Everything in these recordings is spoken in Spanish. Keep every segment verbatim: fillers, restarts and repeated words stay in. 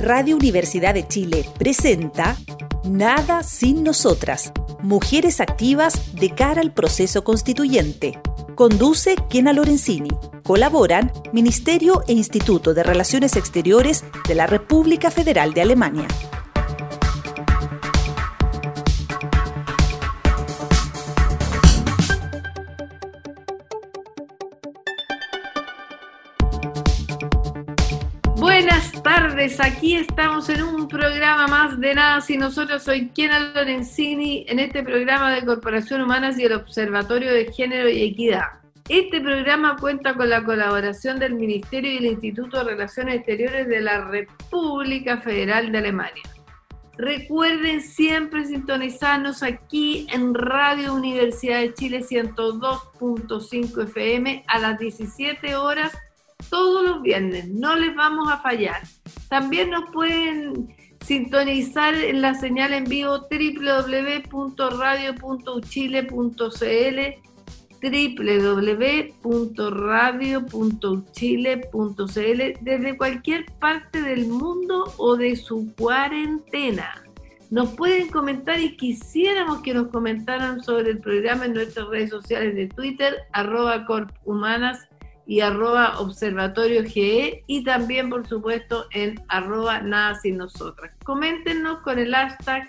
Radio Universidad de Chile presenta Nada sin nosotras, mujeres activas de cara al proceso constituyente. Conduce Kena Lorenzini. Colaboran Ministerio e Instituto de Relaciones Exteriores de la República Federal de Alemania. Buenas tardes, aquí estamos en un programa más de Nada Sin Nosotros. Soy Kena Lorenzini en este programa de Corporación Humanas y el Observatorio de Género y Equidad. Este programa cuenta con la colaboración del Ministerio y el Instituto de Relaciones Exteriores de la República Federal de Alemania. Recuerden siempre sintonizarnos aquí en Radio Universidad de Chile ciento dos punto cinco F M a las diecisiete horas todos los viernes, no les vamos a fallar. También nos pueden sintonizar en la señal en vivo doble u doble u doble u punto radio punto uchile punto c l, doble u doble u doble u punto radio punto uchile punto c l, desde cualquier parte del mundo o de su cuarentena. Nos pueden comentar y quisiéramos que nos comentaran sobre el programa en nuestras redes sociales de Twitter, arroba corphumanas y arroba observatorio G E, y también por supuesto en arroba nada sin nosotras. Coméntenos con el hashtag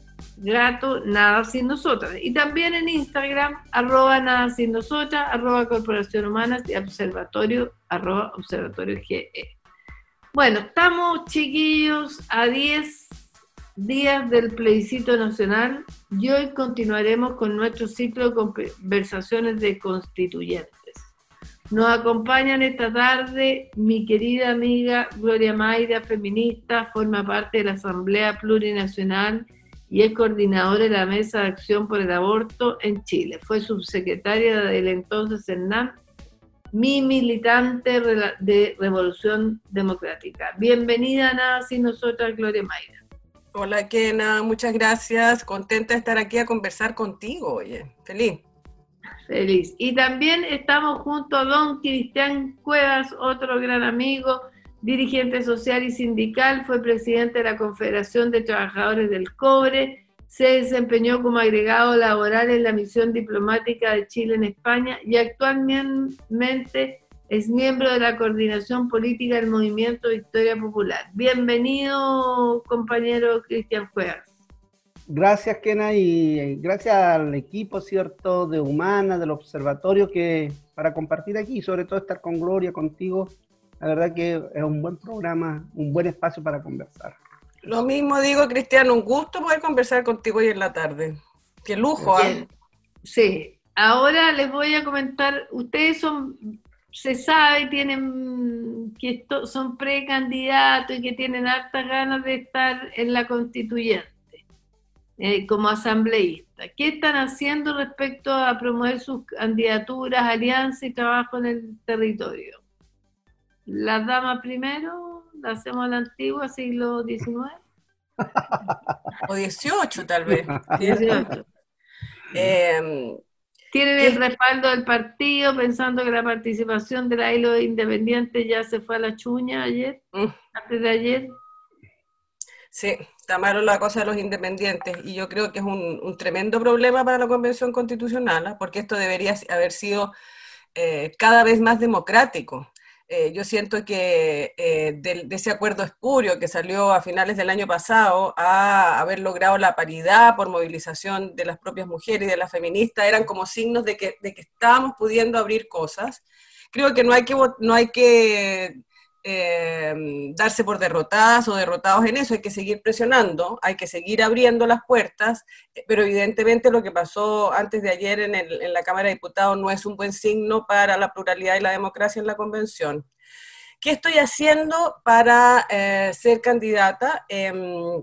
gato nada sin nosotras, y también en Instagram arroba nada sin nosotras, arroba corporación humanas y observatorio arroba observatorio G E. Bueno, estamos, chiquillos, a diez días del plebiscito nacional y hoy continuaremos con nuestro ciclo de conversaciones de constituyentes. Nos acompañan esta tarde mi querida amiga Gloria Mayra, feminista, forma parte de la Asamblea Plurinacional y es coordinadora de la Mesa de Acción por el Aborto en Chile. Fue subsecretaria del entonces CERNAM, mi militante de Revolución Democrática. Bienvenida a Nada Sin Nosotras, Gloria Mayra. Hola, Kena, muchas gracias. Contenta de estar aquí a conversar contigo, oye, feliz. Feliz. Y también estamos junto a don Cristian Cuevas, otro gran amigo, dirigente social y sindical, fue presidente de la Confederación de Trabajadores del Cobre, se desempeñó como agregado laboral en la misión diplomática de Chile en España y actualmente es miembro de la coordinación política del Movimiento Victoria Popular. Bienvenido, compañero Cristian Cuevas. Gracias, Kena, y gracias al equipo, ¿cierto?, de Humanas, del Observatorio, que para compartir aquí, y sobre todo estar con Gloria, contigo, la verdad que es un buen programa, un buen espacio para conversar. Lo mismo digo, Cristian, un gusto poder conversar contigo hoy en la tarde. ¡Qué lujo! ¿eh? Sí, ahora les voy a comentar, ustedes son, se sabe, tienen que esto, son precandidatos y que tienen hartas ganas de estar en la constituyente. Eh, como asambleísta. ¿Qué están haciendo respecto a promover sus candidaturas, alianzas y trabajo en el territorio? ¿Las damas primero? ¿La hacemos a la antigua, siglo diecinueve? O dieciocho, tal vez. dieciocho. eh, ¿Tienen ¿qué? el respaldo del partido, pensando que la participación de la I L O independiente ya se fue a la chuña ayer, mm. antes de ayer? Sí, está malo la cosa de los independientes y yo creo que es un, un tremendo problema para la Convención Constitucional, ¿eh? Porque esto debería haber sido eh, cada vez más democrático. Eh, yo siento que eh, de, de ese acuerdo espurio que salió a finales del año pasado a haber logrado la paridad por movilización de las propias mujeres y de las feministas eran como signos de que, de que estábamos pudiendo abrir cosas. Creo que no hay que... No hay que Eh, darse por derrotadas o derrotados en eso, hay que seguir presionando, hay que seguir abriendo las puertas, pero evidentemente lo que pasó antes de ayer en, el, en la Cámara de Diputados no es un buen signo para la pluralidad y la democracia en la Convención. ¿Qué estoy haciendo para eh, ser candidata? Eh,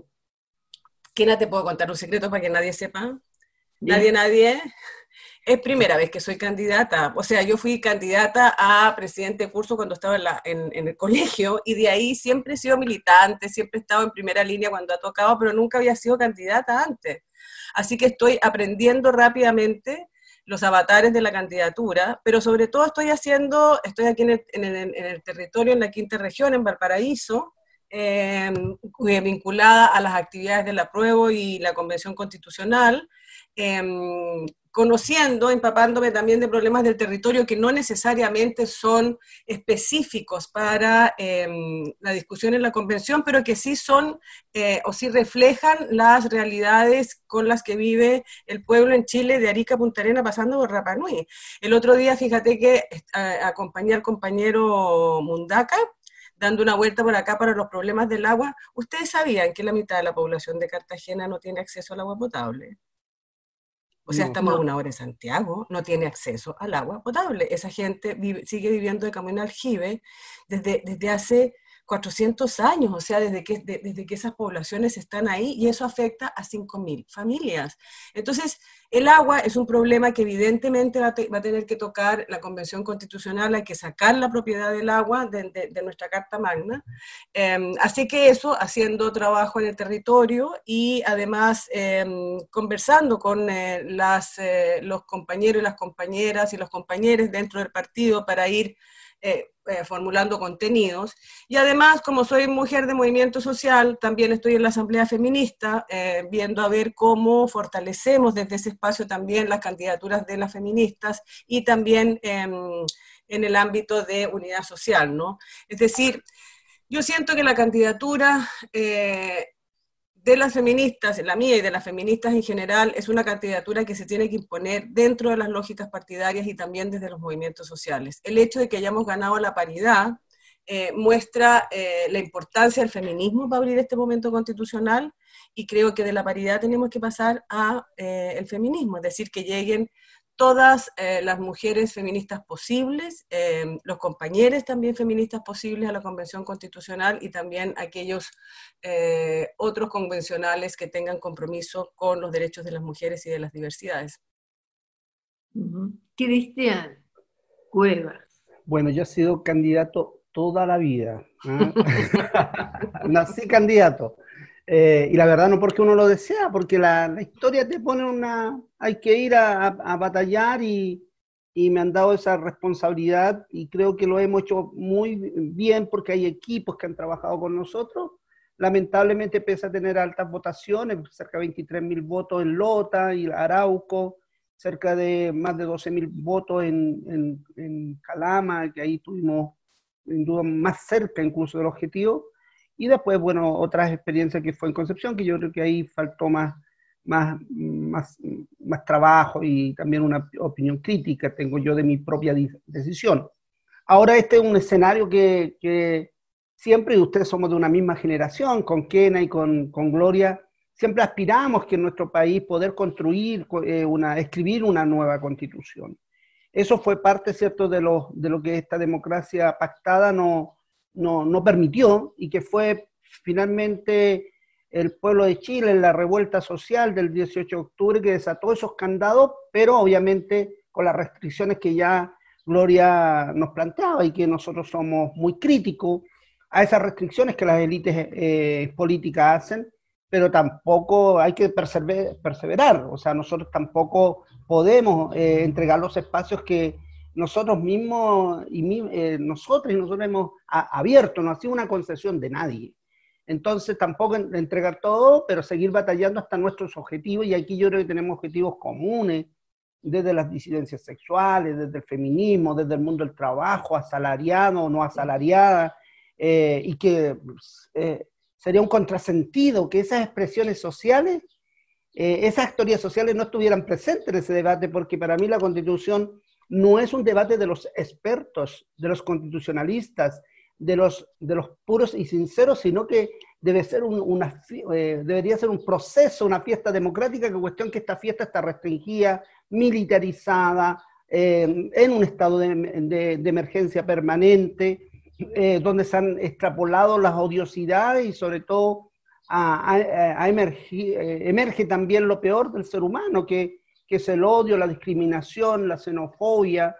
Kena, te puedo contar un secreto para que nadie sepa. Nadie, nadie. Es primera vez que soy candidata, o sea, yo fui candidata a presidente de curso cuando estaba en, la, en, en el colegio, y de ahí siempre he sido militante, siempre he estado en primera línea cuando ha tocado, pero nunca había sido candidata antes. Así que estoy aprendiendo rápidamente los avatares de la candidatura, pero sobre todo estoy haciendo, estoy aquí en el, en el, en el territorio, en la quinta región, en Valparaíso, eh, vinculada a las actividades del apruebo y la Convención Constitucional, eh, conociendo, empapándome también de problemas del territorio que no necesariamente son específicos para eh, la discusión en la convención, pero que sí son eh, o sí reflejan las realidades con las que vive el pueblo en Chile, de Arica a Punta Arenas, pasando por Rapa Nui. El otro día, fíjate que eh, acompañé al compañero Mundaca, dando una vuelta por acá para los problemas del agua. ¿Ustedes sabían que la mitad de la población de Cartagena no tiene acceso al agua potable? O sea, No. estamos a una hora en Santiago, no tiene acceso al agua potable. Esa gente vive, sigue viviendo de camino al aljibe desde, desde hace cuatrocientos años, o sea, desde que, de, desde que esas poblaciones están ahí, y eso afecta a cinco mil familias. Entonces, el agua es un problema que evidentemente va a, te, va a tener que tocar la Convención Constitucional, hay que sacar la propiedad del agua de, de, de nuestra Carta Magna. Eh, así que eso, haciendo trabajo en el territorio y además eh, conversando con eh, las, eh, los compañeros y las compañeras y los compañeros dentro del partido para ir Eh, eh, formulando contenidos. Y además, como soy mujer de movimiento social, también estoy en la Asamblea Feminista, eh, viendo a ver cómo fortalecemos desde ese espacio también las candidaturas de las feministas y también eh, en el ámbito de unidad social, ¿no? Es decir, yo siento que la candidatura eh, de las feministas, la mía y de las feministas en general, es una candidatura que se tiene que imponer dentro de las lógicas partidarias y también desde los movimientos sociales. El hecho de que hayamos ganado la paridad eh, muestra eh, la importancia del feminismo para abrir este momento constitucional, y creo que de la paridad tenemos que pasar a eh, el feminismo, es decir, que lleguen todas eh, las mujeres feministas posibles, eh, los compañeros también feministas posibles a la Convención Constitucional, y también aquellos eh, otros convencionales que tengan compromiso con los derechos de las mujeres y de las diversidades. Uh-huh. Cristian Cuevas. Bueno, yo he sido candidato toda la vida. ¿eh? Nací candidato. Eh, y la verdad no porque uno lo desea, porque la, la historia te pone una... Hay que ir a, a, a batallar y, y me han dado esa responsabilidad, y creo que lo hemos hecho muy bien porque hay equipos que han trabajado con nosotros. Lamentablemente, pese a tener altas votaciones, cerca de veintitrés mil votos en Lota y Arauco, cerca de más de doce mil votos en, en, en Calama, que ahí tuvimos sin duda más cerca incluso del objetivo. Y después, bueno, otras experiencias que fue en Concepción, que yo creo que ahí faltó más, más, más, más trabajo y también una opinión crítica tengo yo de mi propia decisión. Ahora este es un escenario que, que siempre, y ustedes somos de una misma generación, con Kena y con, con Gloria, siempre aspiramos que en nuestro país poder construir, eh, una, escribir una nueva constitución. Eso fue parte, ¿cierto?, de lo, de lo que esta democracia pactada no... No, no permitió, y que fue finalmente el pueblo de Chile en la revuelta social del dieciocho de octubre que desató esos candados, pero obviamente con las restricciones que ya Gloria nos planteaba y que nosotros somos muy críticos a esas restricciones que las élites eh, políticas hacen, pero tampoco hay que persever, perseverar, o sea, nosotros tampoco podemos eh, entregar los espacios que nosotros mismos y eh, nosotros y nosotros hemos a, abierto, no ha sido una concesión de nadie. Entonces tampoco entregar todo, pero seguir batallando hasta nuestros objetivos, y aquí yo creo que tenemos objetivos comunes, desde las disidencias sexuales, desde el feminismo, desde el mundo del trabajo, asalariado o no asalariada, eh, y que eh, sería un contrasentido que esas expresiones sociales, eh, esas teorías sociales no estuvieran presentes en ese debate, porque para mí la Constitución no es un debate de los expertos, de los constitucionalistas, de los, de los puros y sinceros, sino que debe ser un, una, eh, debería ser un proceso, una fiesta democrática, que cuestión que esta fiesta está restringida, militarizada, eh, en un estado de, de, de emergencia permanente, eh, donde se han extrapolado las odiosidades y sobre todo a, a, a emergi, eh, emerge también lo peor del ser humano, que que es el odio, la discriminación, la xenofobia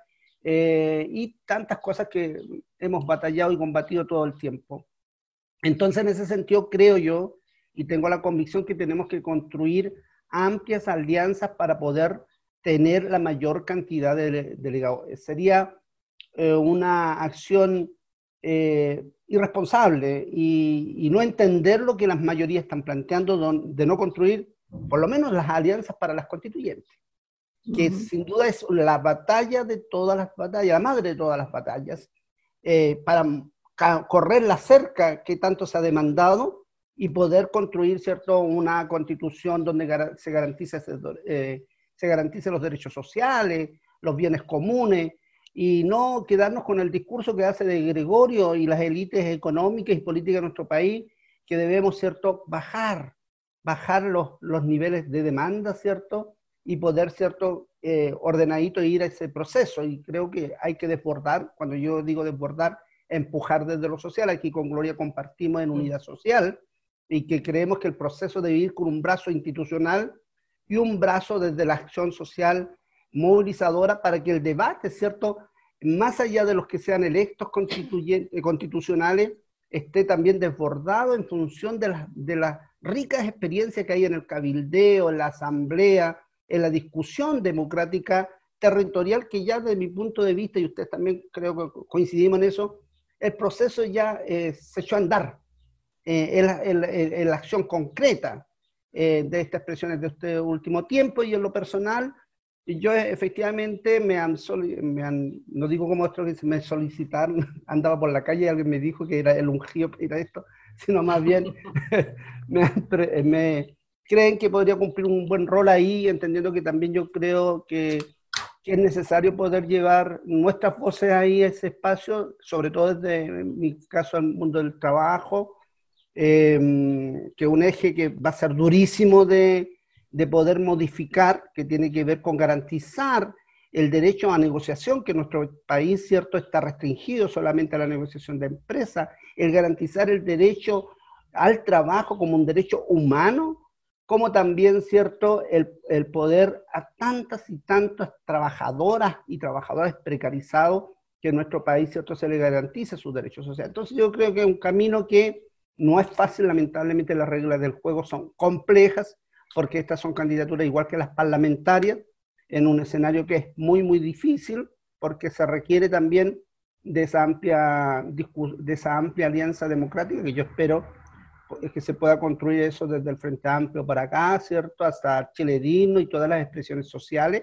eh, y tantas cosas que hemos batallado y combatido todo el tiempo. Entonces, en ese sentido, creo yo, y tengo la convicción que tenemos que construir amplias alianzas para poder tener la mayor cantidad de delegados. Sería eh, una acción eh, irresponsable y, y no entender lo que las mayorías están planteando de no construir por lo menos las alianzas para las constituyentes, que uh-huh. sin duda es la batalla de todas las batallas, la madre de todas las batallas, eh, para correr la cerca que tanto se ha demandado y poder construir, ¿cierto?, una constitución donde gar- se garantice, eh, se garantice los derechos sociales, los bienes comunes, y no quedarnos con el discurso que hace de Gregorio y las élites económicas y políticas de nuestro país, que debemos, ¿cierto?, bajar, bajar los, los niveles de demanda, ¿cierto?, y poder, ¿cierto?, eh, ordenadito ir a ese proceso. Y creo que hay que desbordar, cuando yo digo desbordar, empujar desde lo social. Aquí con Gloria compartimos en unidad social, y que creemos que el proceso debe ir con un brazo institucional y un brazo desde la acción social movilizadora para que el debate, ¿cierto?, más allá de los que sean electos constituyentes, constitucionales, esté también desbordado en función de las de las ricas experiencias que hay en el cabildeo, en la asamblea, en la discusión democrática territorial, que ya desde mi punto de vista, y ustedes también creo que coincidimos en eso, el proceso ya eh, se echó a andar eh, en, la, en, la, en la acción concreta eh, de estas expresiones de este último tiempo. Y en lo personal, yo efectivamente me han, me han no digo como otros que me solicitaron, andaba por la calle y alguien me dijo que era el ungido para ir a esto, sino más bien me, me creen que podría cumplir un buen rol ahí, entendiendo que también yo creo que, que es necesario poder llevar nuestras voces ahí a ese espacio, sobre todo desde, en mi caso, el mundo del trabajo, eh, que es un eje que va a ser durísimo de, de poder modificar, que tiene que ver con garantizar el derecho a negociación, que en nuestro país, cierto, está restringido solamente a la negociación de empresas, el garantizar el derecho al trabajo como un derecho humano, como también, cierto, el, el poder a tantas y tantas trabajadoras y trabajadores precarizados que en nuestro país, cierto, se les garantice sus derechos sociales. Entonces yo creo que es un camino que no es fácil, lamentablemente las reglas del juego son complejas, porque estas son candidaturas igual que las parlamentarias, en un escenario que es muy, muy difícil, porque se requiere también de esa amplia, de esa amplia alianza democrática, que yo espero que se pueda construir eso desde el Frente Amplio para acá, ¿cierto?, hasta Chile Digno y todas las expresiones sociales,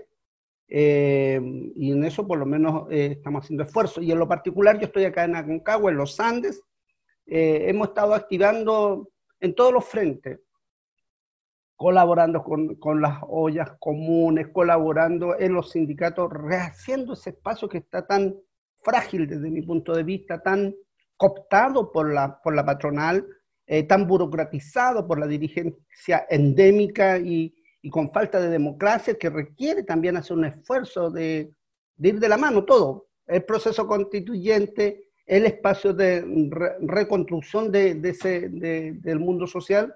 eh, y en eso por lo menos eh, estamos haciendo esfuerzos. Y en lo particular, yo estoy acá en Aconcagua, en los Andes, eh, hemos estado activando en todos los frentes, colaborando con, con las ollas comunes, colaborando en los sindicatos, rehaciendo ese espacio que está tan frágil desde mi punto de vista, tan cooptado por la, por la patronal, eh, tan burocratizado por la dirigencia endémica y, y con falta de democracia, que requiere también hacer un esfuerzo de, de ir de la mano todo, el proceso constituyente, el espacio de re, reconstrucción de, de ese, de, del mundo social.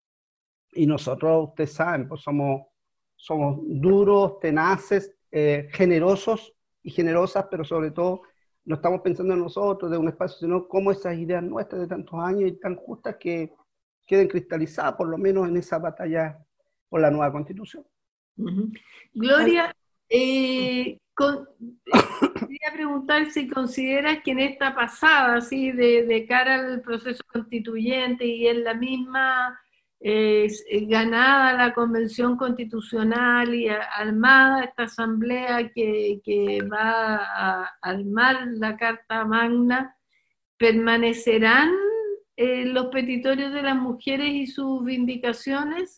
Y nosotros, ustedes saben, pues somos, somos duros, tenaces, eh, generosos y generosas, pero sobre todo no estamos pensando en nosotros, de un espacio, sino cómo esas ideas nuestras de tantos años y tan justas que queden cristalizadas, por lo menos en esa batalla por la nueva Constitución. Uh-huh. Gloria, eh, con, eh, quería preguntar si consideras que en esta pasada, ¿sí?, de, de cara al proceso constituyente y en la misma... Eh, ganada la Convención Constitucional y armada esta asamblea que, que va a armar la Carta Magna, ¿permanecerán eh, los petitorios de las mujeres y sus vindicaciones?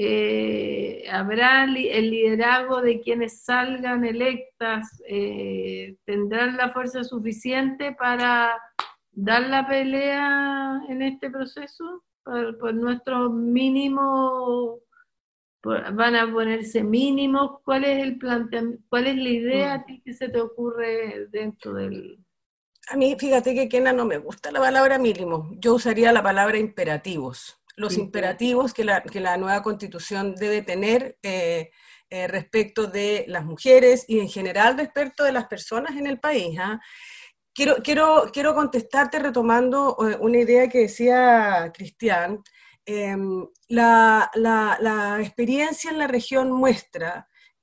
Eh, ¿Habrá li- el liderazgo de quienes salgan electas? Eh, ¿Tendrán la fuerza suficiente para dar la pelea en este proceso? Por, por nuestros mínimos, por, van a ponerse mínimos. ¿Cuál es el planteamiento, cuál es la idea a ti que se te ocurre dentro del...? A mí, fíjate que, Kena, no me gusta la palabra mínimo. Yo usaría la palabra imperativos. Los sí, imperativos que la, que la nueva Constitución debe tener eh, eh, respecto de las mujeres y en general respecto de las personas en el país, ¿eh? Quiero, quiero, quiero contestarte retomando una idea que decía Cristian. Eh, la, la, la experiencia en la región muestra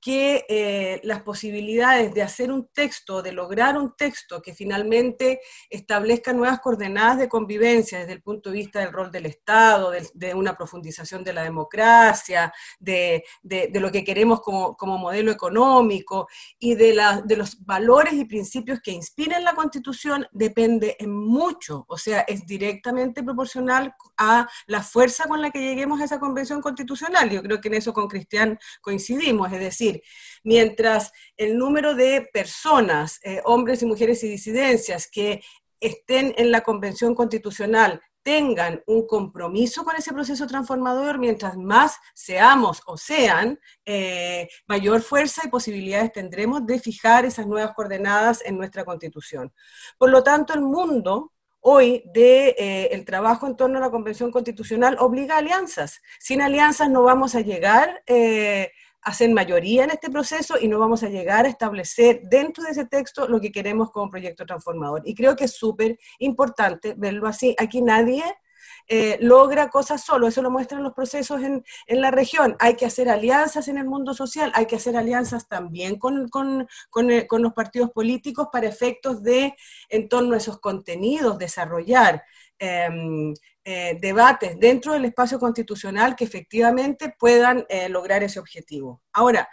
que eh, las posibilidades de hacer un texto, de lograr un texto que finalmente establezca nuevas coordenadas de convivencia desde el punto de vista del rol del Estado, de, de una profundización de la democracia, de, de, de lo que queremos como, como modelo económico y de, la, de los valores y principios que inspiran la Constitución, depende en mucho, o sea, es directamente proporcional a la fuerza con la que lleguemos a esa convención constitucional. Yo creo que en eso con Cristian coincidimos, es decir, mientras el número de personas, eh, hombres y mujeres y disidencias que estén en la convención constitucional tengan un compromiso con ese proceso transformador, mientras más seamos o sean, eh, mayor fuerza y posibilidades tendremos de fijar esas nuevas coordenadas en nuestra Constitución. Por lo tanto, el mundo hoy de eh, el trabajo en torno a la Convención Constitucional obliga a alianzas. Sin alianzas no vamos a llegar eh, a ser mayoría en este proceso y no vamos a llegar a establecer dentro de ese texto lo que queremos como proyecto transformador. Y creo que es súper importante verlo así. Aquí nadie eh, logra cosas solo, eso lo muestran los procesos en, en la región. Hay que hacer alianzas en el mundo social, hay que hacer alianzas también con, con, con, eh, con los partidos políticos para efectos de, en torno a esos contenidos, desarrollar eh, eh, debates dentro del espacio constitucional que efectivamente puedan eh, lograr ese objetivo. Ahora,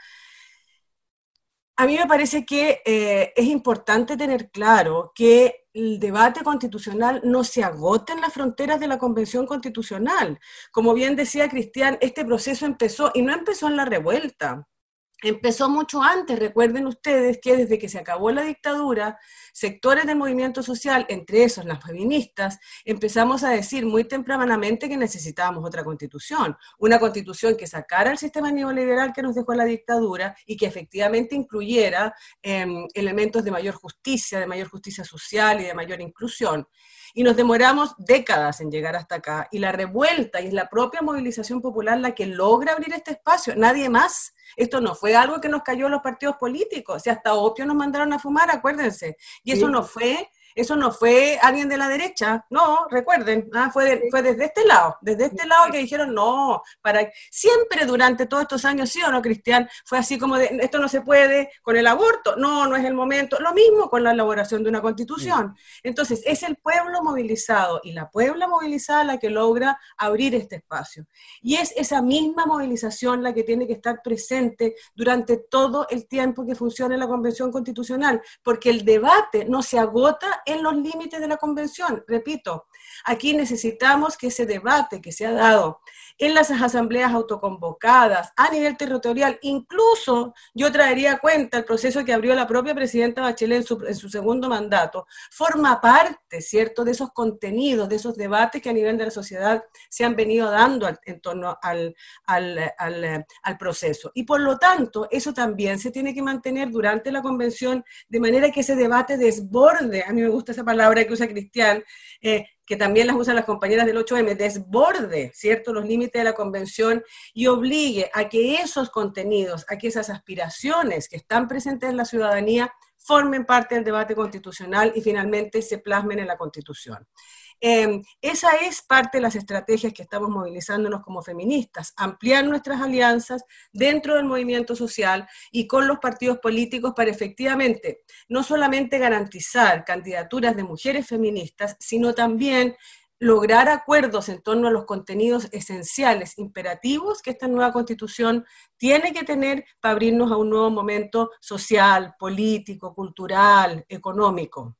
a mí me parece que eh, es importante tener claro que el debate constitucional no se agota en las fronteras de la Convención Constitucional. Como bien decía Cristian, este proceso empezó, y no empezó en la revuelta, empezó mucho antes. Recuerden ustedes que desde que se acabó la dictadura, sectores del movimiento social, entre esos las feministas, empezamos a decir muy tempranamente que necesitábamos otra constitución, una constitución que sacara el sistema neoliberal que nos dejó la dictadura y que efectivamente incluyera eh, elementos de mayor justicia, de mayor justicia social y de mayor inclusión. Y nos demoramos décadas en llegar hasta acá, y la revuelta y es la propia movilización popular la que logra abrir este espacio, nadie más. Esto no fue algo que nos cayó a los partidos políticos, si hasta opio nos mandaron a fumar, acuérdense, y eso sí. no fue... Eso no fue alguien de la derecha, no, recuerden, ¿ah? fue, de, fue desde este lado, desde este lado que dijeron, no, para siempre durante todos estos años, ¿sí o no, Cristian? Fue así como, de, esto no se puede con el aborto, no, no es el momento, lo mismo con la elaboración de una constitución. Entonces, es el pueblo movilizado y la puebla movilizada la que logra abrir este espacio. Y es esa misma movilización la que tiene que estar presente durante todo el tiempo que funcione la Convención Constitucional, porque el debate no se agota en los límites de la convención. Repito, aquí necesitamos que ese debate que se ha dado en las asambleas autoconvocadas a nivel territorial, incluso yo traería a cuenta el proceso que abrió la propia presidenta Bachelet en su, en su segundo mandato, forma parte, ¿cierto?, de esos contenidos, de esos debates que a nivel de la sociedad se han venido dando al, en torno al, al, al, al proceso. Y por lo tanto, eso también se tiene que mantener durante la convención, de manera que ese debate desborde. A mí me gusta esa palabra que usa Cristian, eh, que también las usan las compañeras del ocho eme, desborde, ¿cierto?, los límites de la convención y obligue a que esos contenidos, a que esas aspiraciones que están presentes en la ciudadanía formen parte del debate constitucional y finalmente se plasmen en la Constitución. Eh, esa es parte de las estrategias que estamos movilizándonos como feministas, ampliar nuestras alianzas dentro del movimiento social y con los partidos políticos para efectivamente no solamente garantizar candidaturas de mujeres feministas, sino también lograr acuerdos en torno a los contenidos esenciales, imperativos que esta nueva Constitución tiene que tener para abrirnos a un nuevo momento social, político, cultural, económico.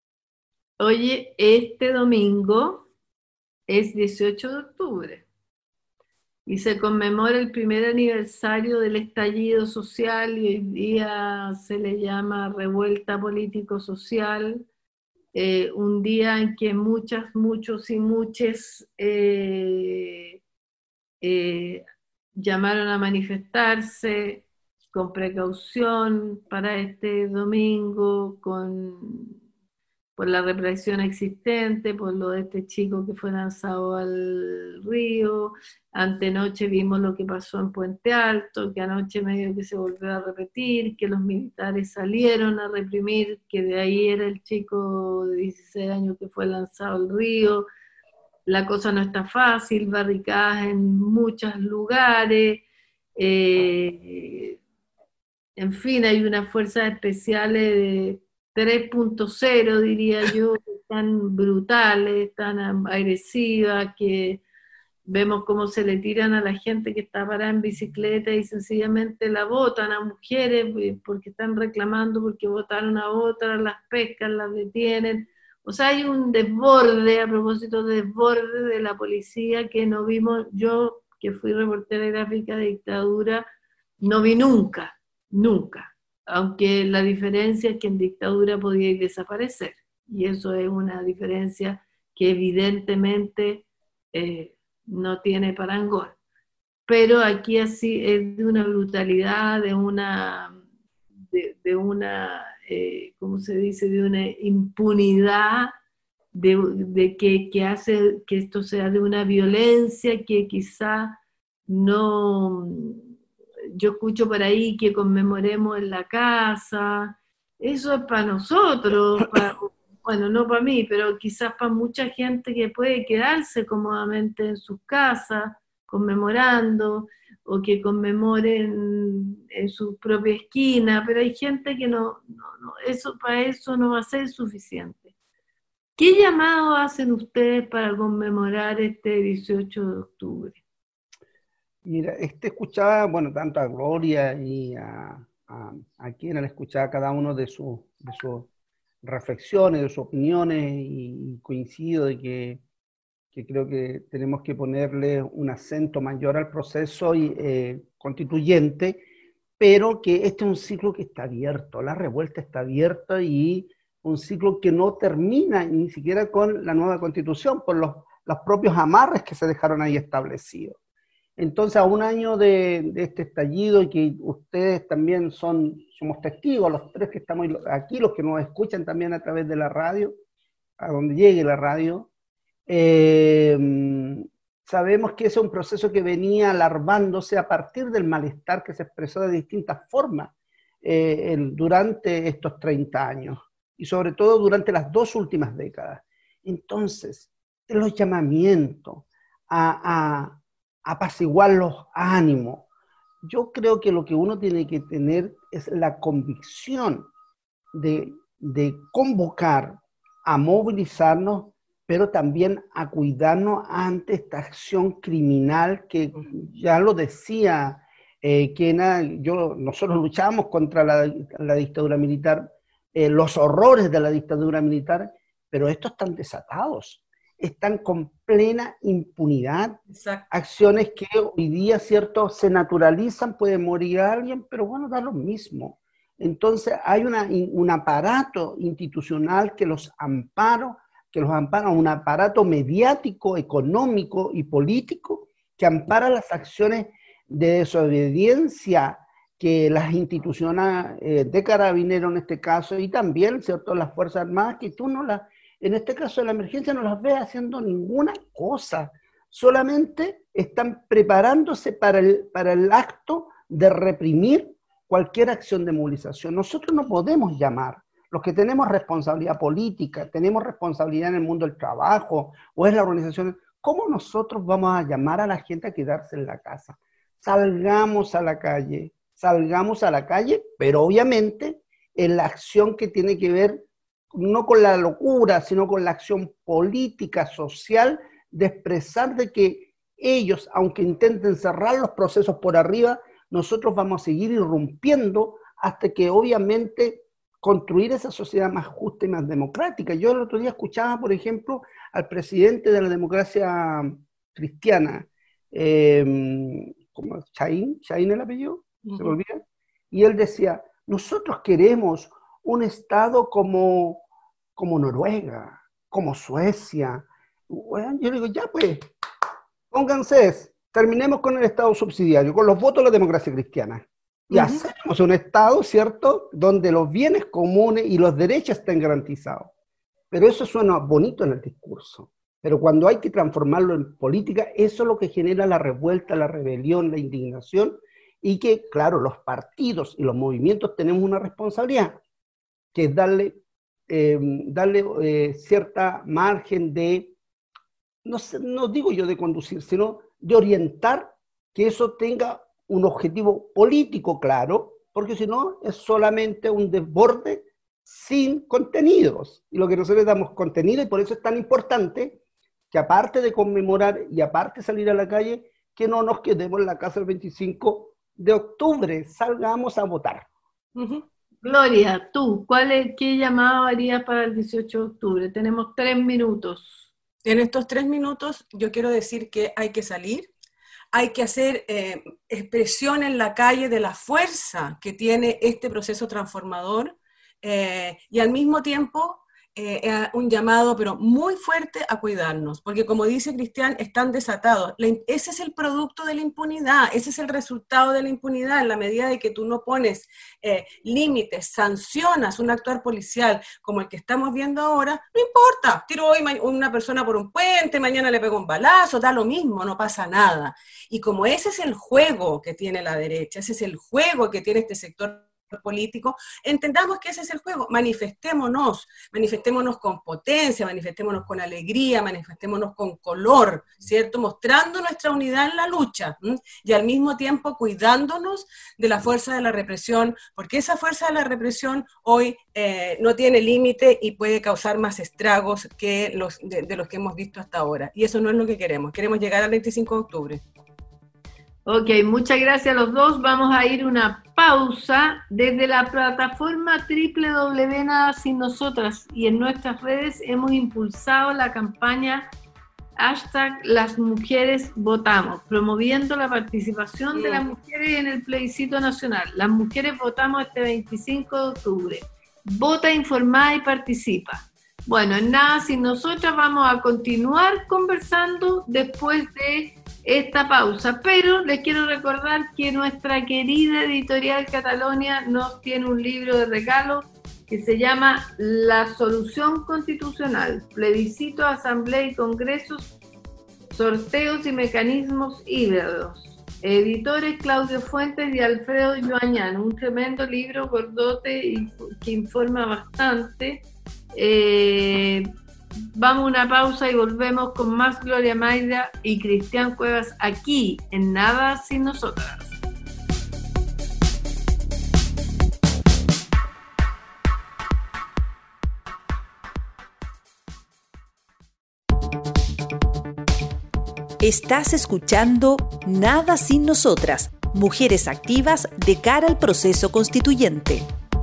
Oye, este domingo es dieciocho de octubre y se conmemora el primer aniversario del estallido social y hoy día se le llama revuelta político-social, eh, un día en que muchas, muchos y muchas eh, eh, llamaron a manifestarse con precaución para este domingo, con... por la represión existente, por lo de este chico que fue lanzado al río. Antenoche vimos lo que pasó en Puente Alto, que anoche medio que se volvió a repetir, que los militares salieron a reprimir, que de ahí era el chico de dieciséis años que fue lanzado al río. La cosa no está fácil, barricadas en muchos lugares, eh, en fin, hay unas fuerzas especiales de tres punto cero, diría yo, tan brutales, tan agresivas, que vemos cómo se le tiran a la gente que está parada en bicicleta y sencillamente la botan a mujeres porque están reclamando, porque botaron a otras, las pescan, las detienen. O sea, hay un desborde, a propósito de desborde de la policía que no vimos. Yo, que fui reportera gráfica de dictadura, no vi nunca, nunca. Aunque la diferencia es que en dictadura podía desaparecer. Y eso es una diferencia que evidentemente eh, no tiene parangón. Pero aquí así es de una brutalidad, de una, de, de una eh, ¿cómo se dice?, de una impunidad, de, de que, que hace que esto sea de una violencia que quizá no... Yo escucho por ahí que conmemoremos en la casa, eso es para nosotros, para, bueno, no para mí, pero quizás para mucha gente que puede quedarse cómodamente en sus casas, conmemorando, o que conmemoren en su propia esquina, pero hay gente que no, no, no, eso, para eso no va a ser suficiente. ¿Qué llamado hacen ustedes para conmemorar este dieciocho de octubre? Mira, este escuchaba, bueno, tanto a Gloria y a, a, a quien le escuchaba cada uno de, su, de sus reflexiones, de sus opiniones, y coincido de que, que creo que tenemos que ponerle un acento mayor al proceso y, eh, constituyente, pero que este es un ciclo que está abierto, la revuelta está abierta y un ciclo que no termina ni siquiera con la nueva constitución, por los, los propios amarres que se dejaron ahí establecidos. Entonces, a un año de, de este estallido, y que ustedes también son, somos testigos, los tres que estamos aquí, los que nos escuchan también a través de la radio, a donde llegue la radio, eh, sabemos que ese es un proceso que venía alarmándose a partir del malestar que se expresó de distintas formas eh, el, durante estos treinta años, y sobre todo durante las dos últimas décadas. Entonces, los llamamientos a... a apaciguar los ánimos. Yo creo que lo que uno tiene que tener es la convicción de, de convocar a movilizarnos, pero también a cuidarnos ante esta acción criminal que ya lo decía eh, Kena, yo, nosotros luchamos contra la, la dictadura militar, eh, los horrores de la dictadura militar, pero estos están desatados. Están con plena impunidad. Exacto. Acciones que hoy día, ¿cierto?, se naturalizan, puede morir alguien, pero bueno, da lo mismo. Entonces hay una, un aparato institucional que los ampara, que los ampara, un aparato mediático, económico y político que ampara las acciones de desobediencia que las instituciones eh, de Carabineros en este caso, y también, ¿cierto?, las Fuerzas Armadas, que tú no las... En este caso de la emergencia no las ves haciendo ninguna cosa, solamente están preparándose para el, para el acto de reprimir cualquier acción de movilización. Nosotros no podemos llamar, los que tenemos responsabilidad política, tenemos responsabilidad en el mundo del trabajo, o es la organización, ¿cómo nosotros vamos a llamar a la gente a quedarse en la casa? Salgamos a la calle, salgamos a la calle, pero obviamente en la acción que tiene que ver no con la locura, sino con la acción política, social, de expresar de que ellos, aunque intenten cerrar los procesos por arriba, nosotros vamos a seguir irrumpiendo hasta que obviamente construir esa sociedad más justa y más democrática. Yo el otro día escuchaba, por ejemplo, al presidente de la democracia cristiana, eh, ¿cómo? Chaín, Chaín el apellido, ¿se me olvida? Y él decía, nosotros queremos un Estado como, como Noruega, como Suecia. Bueno, yo digo, ya pues, pónganse, terminemos con el Estado subsidiario, con los votos de la democracia cristiana. Y uh-huh. hacemos un Estado, ¿cierto?, donde los bienes comunes y los derechos estén garantizados. Pero eso suena bonito en el discurso. Pero cuando hay que transformarlo en política, eso es lo que genera la revuelta, la rebelión, la indignación, y que, claro, los partidos y los movimientos tenemos una responsabilidad, que es darle, eh, darle eh, cierta margen de, no, sé, no digo yo de conducir, sino de orientar que eso tenga un objetivo político claro, porque si no es solamente un desborde sin contenidos. Y lo que nosotros damos contenido, y por eso es tan importante que aparte de conmemorar y aparte de salir a la calle, que no nos quedemos en la casa el veinticinco de octubre, salgamos a votar. Uh-huh. Gloria, tú, ¿cuál es, qué llamado harías para el dieciocho de octubre? Tenemos tres minutos. En estos tres minutos yo quiero decir que hay que salir, hay que hacer eh, expresión en la calle de la fuerza que tiene este proceso transformador eh, y al mismo tiempo eh, un llamado pero muy fuerte a cuidarnos, porque como dice Cristian, están desatados. Ese es el producto de la impunidad, ese es el resultado de la impunidad, en la medida de que tú no pones eh, límites, sancionas un actuar policial como el que estamos viendo ahora, no importa, tiro hoy una persona por un puente, mañana le pego un balazo, da lo mismo, no pasa nada. Y como ese es el juego que tiene la derecha, ese es el juego que tiene este sector político, entendamos que ese es el juego, manifestémonos, manifestémonos con potencia, manifestémonos con alegría, manifestémonos con color, ¿cierto? Mostrando nuestra unidad en la lucha, ¿m? Y al mismo tiempo cuidándonos de la fuerza de la represión, porque esa fuerza de la represión hoy eh, no tiene límite y puede causar más estragos que los de, de los que hemos visto hasta ahora, y eso no es lo que queremos, queremos llegar al veinticinco de octubre. Ok, muchas gracias a los dos. Vamos a ir una pausa desde la plataforma doble u doble u doble u punto nada sin nosotras y en nuestras redes hemos impulsado la campaña hashtag Las Mujeres Votamos, promoviendo la participación de las mujeres en el plebiscito nacional. Las mujeres votamos este veinticinco de octubre. Vota informada y participa. Bueno, en Nada Sin Nosotras vamos a continuar conversando después de esta pausa, pero les quiero recordar que nuestra querida editorial Catalonia nos tiene un libro de regalo que se llama La Solución Constitucional, plebiscito, asamblea y congresos, sorteos y mecanismos híbridos. Editores Claudio Fuentes y Alfredo Joañán, un tremendo libro gordote y que informa bastante. Eh, Vamos a una pausa y volvemos con más Gloria Mayra y Cristian Cuevas aquí en Nada Sin Nosotras. Estás escuchando Nada Sin Nosotras, mujeres activas de cara al proceso constituyente.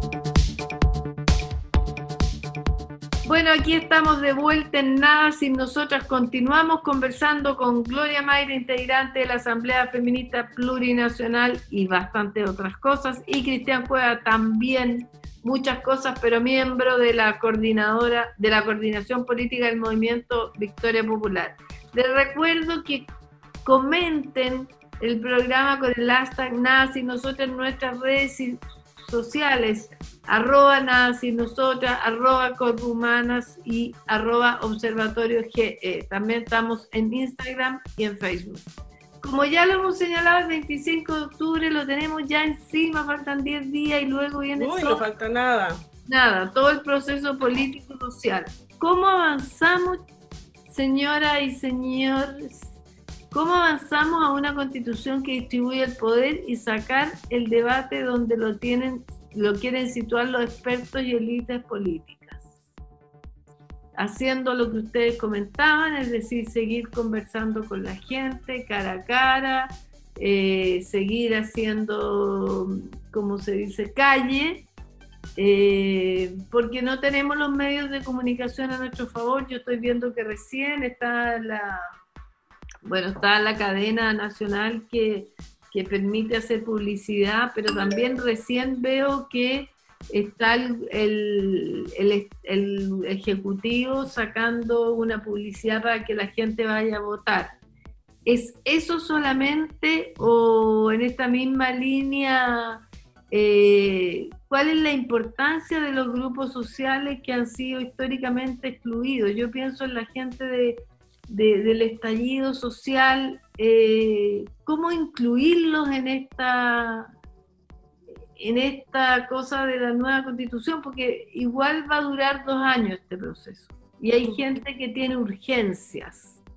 Bueno, aquí estamos de vuelta en Nada Sin Nosotras. Continuamos conversando con Gloria Mayra, integrante de la Asamblea Feminista Plurinacional y bastante otras cosas. Y Cristian Cueva también, muchas cosas, pero miembro de la coordinadora, de la coordinación política del movimiento Victoria Popular. Les recuerdo que comenten el programa con el hashtag Nada Sin Nosotras en nuestras redes sociales, arroba Nada Sin Nosotras, arroba Corpumanas y arroba Observatorio G E. También estamos en Instagram y en Facebook. Como ya lo hemos señalado, el veinticinco de octubre lo tenemos ya encima, faltan diez días y luego viene Uy, todo, no falta nada. Nada, todo el proceso político-social. ¿Cómo avanzamos, señoras y señores? ¿Cómo avanzamos a una constitución que distribuye el poder y sacar el debate donde lo tienen, lo quieren situar los expertos y élites políticas? Haciendo lo que ustedes comentaban, es decir, seguir conversando con la gente cara a cara, eh, seguir haciendo, como se dice, calle, eh, porque no tenemos los medios de comunicación a nuestro favor. Yo estoy viendo que recién está la... Bueno, está la cadena nacional que, que permite hacer publicidad, pero también recién veo que está el, el, el, el Ejecutivo sacando una publicidad para que la gente vaya a votar. ¿Es eso solamente o en esta misma línea, eh, cuál es la importancia de los grupos sociales que han sido históricamente excluidos? Yo pienso en la gente de... De, del estallido social, eh, ¿cómo incluirlos en esta, en esta cosa de la nueva constitución? Porque igual va a durar dos años este proceso y hay gente que tiene urgencias.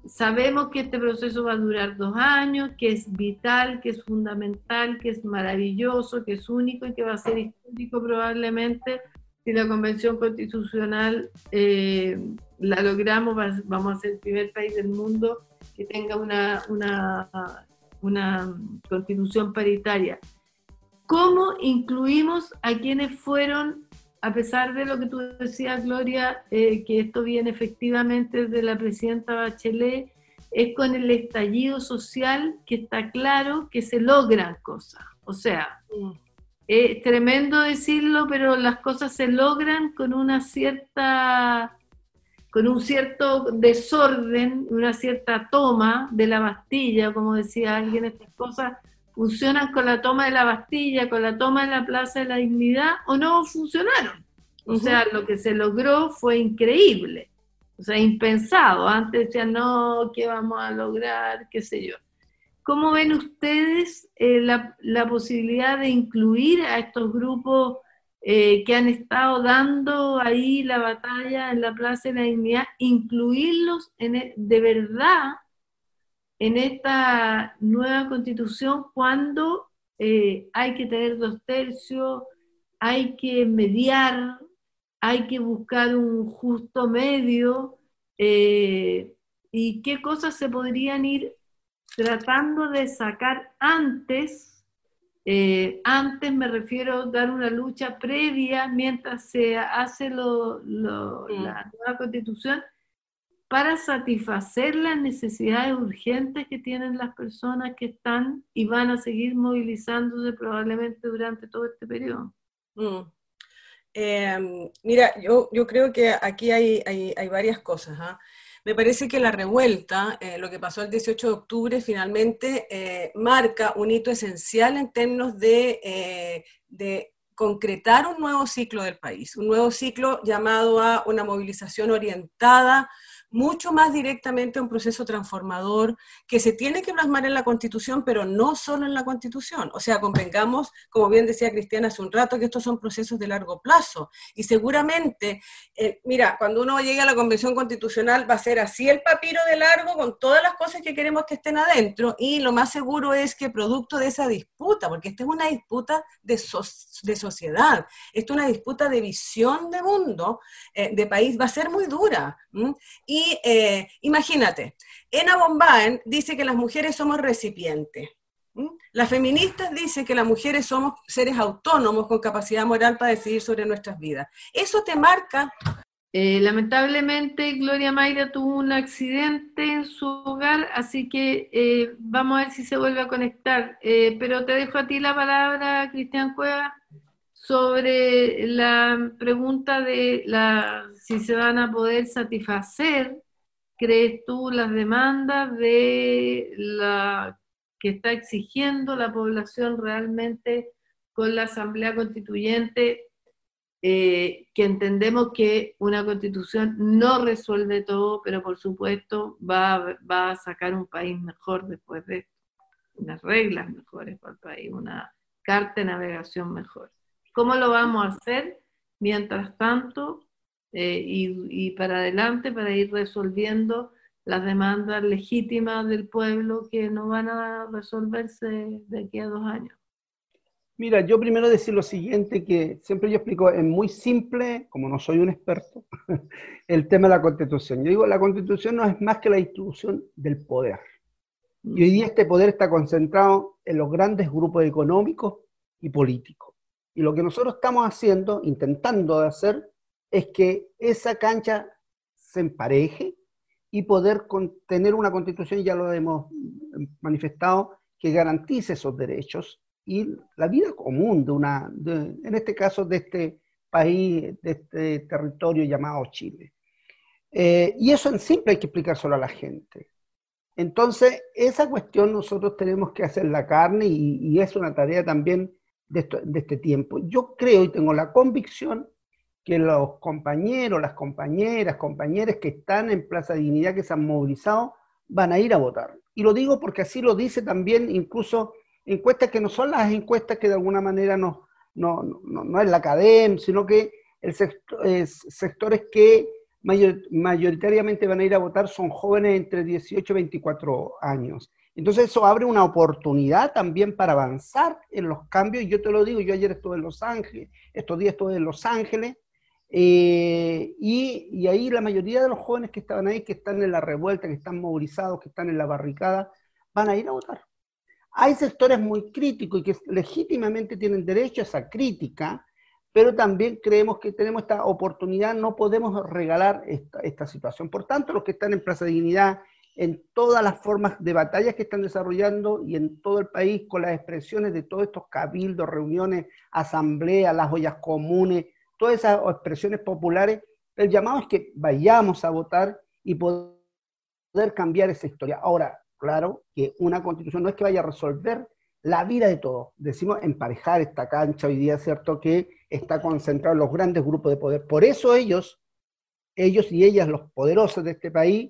sabemos que este proceso va a durar dos años, que es vital, que es fundamental, que es maravilloso, que es único y que va a ser histórico probablemente. Si la Convención Constitucional eh, la logramos, vamos a ser el primer país del mundo que tenga una, una, una constitución paritaria. ¿Cómo incluimos a quienes fueron, a pesar de lo que tú decías, Gloria, eh, que esto viene efectivamente de la presidenta Bachelet, es con el estallido social que está claro que se logran cosas? O sea, es tremendo decirlo, pero las cosas se logran con una cierta, con un cierto desorden, una cierta toma de la Bastilla, como decía alguien, estas cosas funcionan con la toma de la Bastilla, con la toma de la Plaza de la Dignidad, o no funcionaron. O uh-huh. sea, lo que se logró fue increíble, o sea, impensado. Antes decían, no, ¿qué vamos a lograr? ¿Qué sé yo? ¿Cómo ven ustedes eh, la, la posibilidad de incluir a estos grupos eh, que han estado dando ahí la batalla en la Plaza de la Dignidad, incluirlos en el, de verdad en esta nueva constitución cuando eh, hay que tener dos tercios, hay que mediar, hay que buscar un justo medio, eh, y qué cosas se podrían ir tratando de sacar antes, eh, antes me refiero a dar una lucha previa mientras se hace lo, lo, mm. la nueva constitución, para satisfacer las necesidades urgentes que tienen las personas que están y van a seguir movilizándose probablemente durante todo este periodo. Mm. Eh, mira, yo, yo creo que aquí hay, hay, hay varias cosas, ¿eh? Me parece que la revuelta, eh, lo que pasó el dieciocho de octubre, finalmente eh, marca un hito esencial en términos de, eh, de concretar un nuevo ciclo del país, un nuevo ciclo llamado a una movilización orientada mucho más directamente a un proceso transformador que se tiene que plasmar en la Constitución, pero no solo en la Constitución. O sea, convengamos, como bien decía Cristiana hace un rato, que estos son procesos de largo plazo. Y seguramente, eh, mira, cuando uno llegue a la Convención Constitucional va a ser así el papiro de largo con todas las cosas que queremos que estén adentro, y lo más seguro es que producto de esa disputa, porque esta es una disputa de, so de sociedad, esta es una disputa de visión de mundo, eh, de país, va a ser muy dura. ¿m? Y Y eh, imagínate, Ena Bombaen dice que las mujeres somos recipientes. ¿Mm? Las feministas dicen que las mujeres somos seres autónomos con capacidad moral para decidir sobre nuestras vidas. Eso te marca. Eh, lamentablemente, Gloria Mayra tuvo un accidente en su hogar, así que eh, vamos a ver si se vuelve a conectar. Eh, pero te dejo a ti la palabra, Cristian Cueva, sobre la pregunta de la, si se van a poder satisfacer, ¿crees tú, las demandas de la que está exigiendo la población realmente con la Asamblea Constituyente, eh, que entendemos que una constitución no resuelve todo, pero por supuesto va a, va a sacar un país mejor después de esto, unas reglas mejores para el país, una carta de navegación mejor? ¿Cómo lo vamos a hacer mientras tanto eh, y, y para adelante para ir resolviendo las demandas legítimas del pueblo que no van a resolverse de aquí a dos años? Mira, yo primero decir lo siguiente, que siempre yo explico, es muy simple, como no soy un experto, el tema de la Constitución. Yo digo, la Constitución no es más que la distribución del poder. Y hoy día este poder está concentrado en los grandes grupos económicos y políticos. Y lo que nosotros estamos haciendo, intentando de hacer, es que esa cancha se empareje y poder tener una constitución, ya lo hemos manifestado, que garantice esos derechos y la vida común de una, de, en este caso, de este país, de este territorio llamado Chile. Eh, y eso en simple hay que explicárselo a la gente. Entonces, esa cuestión nosotros tenemos que hacer la carne y, y es una tarea también de, esto, de este tiempo. Yo creo y tengo la convicción que los compañeros, las compañeras, compañeros que están en Plaza Dignidad, que se han movilizado, van a ir a votar. Y lo digo porque así lo dice también incluso encuestas que no son las encuestas que de alguna manera no, no, no, no es la academia, sino que el sector, es, sectores que mayor, mayoritariamente van a ir a votar son jóvenes entre dieciocho y veinticuatro años. Entonces eso abre una oportunidad también para avanzar en los cambios. Yo te lo digo, yo ayer estuve en Los Ángeles, estos días estuve en Los Ángeles, eh, y, y ahí la mayoría de los jóvenes que estaban ahí, que están en la revuelta, que están movilizados, que están en la barricada, van a ir a votar. Hay sectores muy críticos y que legítimamente tienen derecho a esa crítica, pero también creemos que tenemos esta oportunidad, no podemos regalar esta, esta situación. Por tanto, los que están en Plaza Dignidad, en todas las formas de batallas que están desarrollando y en todo el país, con las expresiones de todos estos cabildos, reuniones, asambleas, las ollas comunes, todas esas expresiones populares, el llamado es que vayamos a votar y poder cambiar esa historia. Ahora, claro que una constitución no es que vaya a resolver la vida de todos. Decimos emparejar esta cancha hoy día, ¿cierto?, que está concentrado en los grandes grupos de poder. Por eso ellos, ellos y ellas, los poderosos de este país,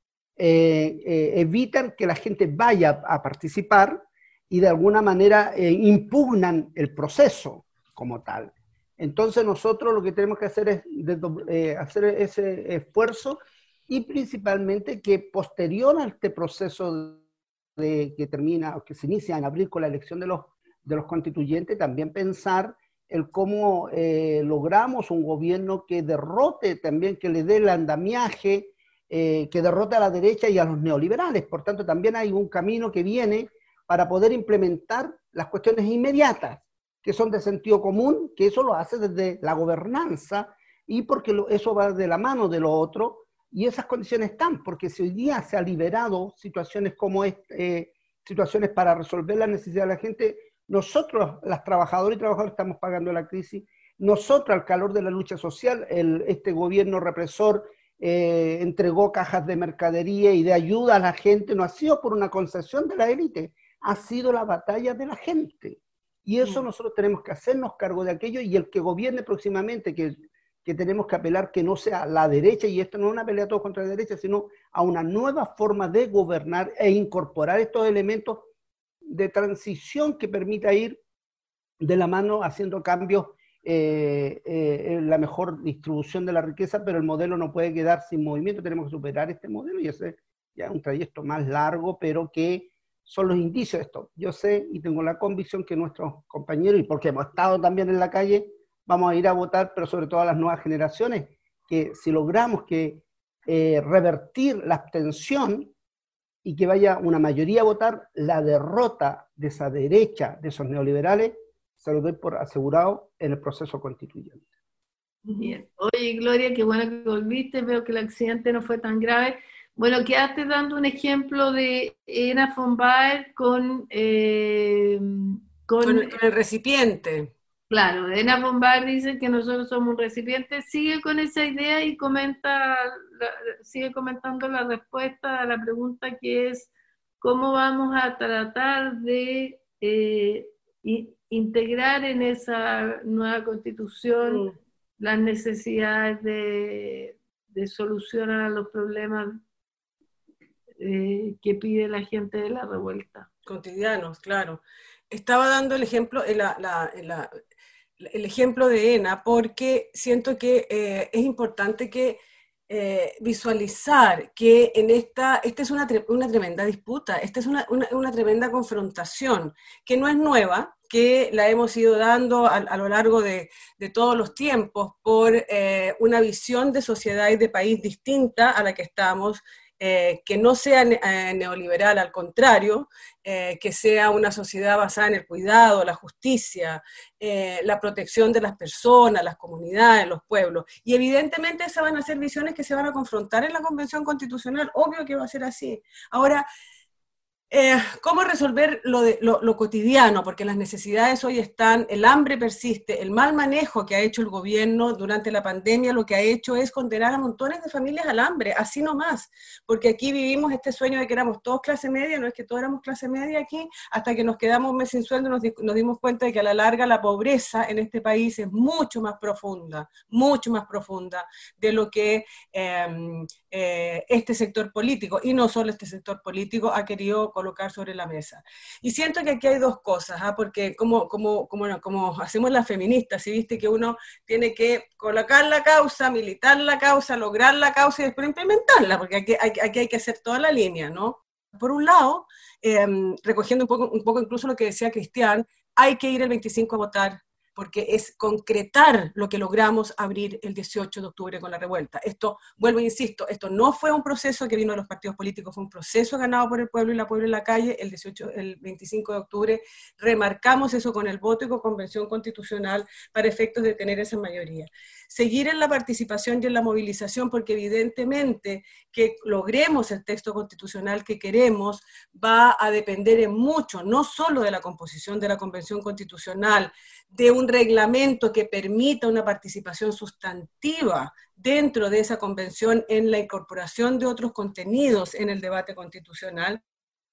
eh, eh, evitan que la gente vaya a participar y de alguna manera eh, impugnan el proceso como tal. Entonces nosotros lo que tenemos que hacer es eh, hacer ese esfuerzo y principalmente que posterior a este proceso de, que termina o que se inicia en abril con la elección de los, de los constituyentes, también pensar el cómo eh, logramos un gobierno que derrote también, que le dé el andamiaje, eh, que derrote a la derecha y a los neoliberales. Por tanto, también hay un camino que viene para poder implementar las cuestiones inmediatas, que son de sentido común, que eso lo hace desde la gobernanza, y porque lo, eso va de la mano de lo otro, y esas condiciones están, porque si hoy día se ha liberado situaciones como este, eh, situaciones para resolver las necesidades de la gente, nosotros, las trabajadoras y trabajadores, estamos pagando la crisis, nosotros, al calor de la lucha social, el, este gobierno represor eh, entregó cajas de mercadería y de ayuda a la gente, no ha sido por una concesión de la élite, ha sido la batalla de la gente. Y eso nosotros tenemos que hacernos cargo de aquello, y el que gobierne próximamente, que, que tenemos que apelar que no sea la derecha, y esto no es una pelea todos contra la derecha, sino a una nueva forma de gobernar e incorporar estos elementos de transición que permita ir de la mano haciendo cambios eh, eh, en la mejor distribución de la riqueza, pero el modelo no puede quedar sin movimiento, tenemos que superar este modelo y hacer ya un trayecto más largo, pero que son los indicios de esto. Yo sé y tengo la convicción que nuestros compañeros, y porque hemos estado también en la calle, vamos a ir a votar, pero sobre todo a las nuevas generaciones, que si logramos que eh, revertir la abstención y que vaya una mayoría a votar, la derrota de esa derecha, de esos neoliberales, se lo doy por asegurado en el proceso constituyente. Bien. Oye, Gloria, qué bueno que volviste, veo que el accidente no fue tan grave. Bueno, quedaste dando un ejemplo de Ena von Baer con, eh, con, con, el, con el recipiente. Claro, Ena von Baer dice que nosotros somos un recipiente, sigue con esa idea y comenta, la, sigue comentando la respuesta a la pregunta que es cómo vamos a tratar de eh, integrar en esa nueva constitución mm. las necesidades de, de solucionar los problemas Eh, que pide la gente de la revuelta. Cotidianos, claro. Estaba dando el ejemplo, la, la, la, el ejemplo de Ena, porque siento que eh, es importante que eh, visualizar que en esta, esta es una, una tremenda disputa, esta es una, una, una tremenda confrontación, que no es nueva, que la hemos ido dando a, a lo largo de, de todos los tiempos por eh, una visión de sociedad y de país distinta a la que estamos. Eh, que no sea ne eh, neoliberal, al contrario, eh, que sea una sociedad basada en el cuidado, la justicia, eh, la protección de las personas, las comunidades, los pueblos. Y evidentemente esas van a ser visiones que se van a confrontar en la Convención Constitucional, obvio que va a ser así. Ahora, Eh, ¿cómo resolver lo, de, lo, lo cotidiano? Porque las necesidades hoy están, el hambre persiste, el mal manejo que ha hecho el gobierno durante la pandemia lo que ha hecho es condenar a montones de familias al hambre, así nomás, porque aquí vivimos este sueño de que éramos todos clase media, no es que todos éramos clase media aquí, hasta que nos quedamos un mes sin sueldo nos, nos dimos cuenta de que a la larga la pobreza en este país es mucho más profunda, mucho más profunda de lo que eh, eh, este sector político, y no solo este sector político, ha querido colocar sobre la mesa. Y siento que aquí hay dos cosas, ¿ah? Porque como, como, como, como hacemos las feministas, ¿sí? Viste que uno tiene que colocar la causa, militar la causa, lograr la causa y después implementarla, porque aquí hay, aquí hay que hacer toda la línea, ¿no? Por un lado, eh, recogiendo un poco, un poco incluso lo que decía Cristian, hay que ir el veinticinco a votar, porque es concretar lo que logramos abrir el dieciocho de octubre con la revuelta. Esto, vuelvo e insisto, esto no fue un proceso que vino de los partidos políticos, fue un proceso ganado por el pueblo y la pueblo en la calle. El dieciocho, el veinticinco de octubre remarcamos eso con el voto y con convención constitucional para efectos de tener esa mayoría. Seguir en la participación y en la movilización, porque evidentemente que logremos el texto constitucional que queremos va a depender en mucho, no solo de la composición de la convención constitucional, de un reglamento que permita una participación sustantiva dentro de esa convención en la incorporación de otros contenidos en el debate constitucional,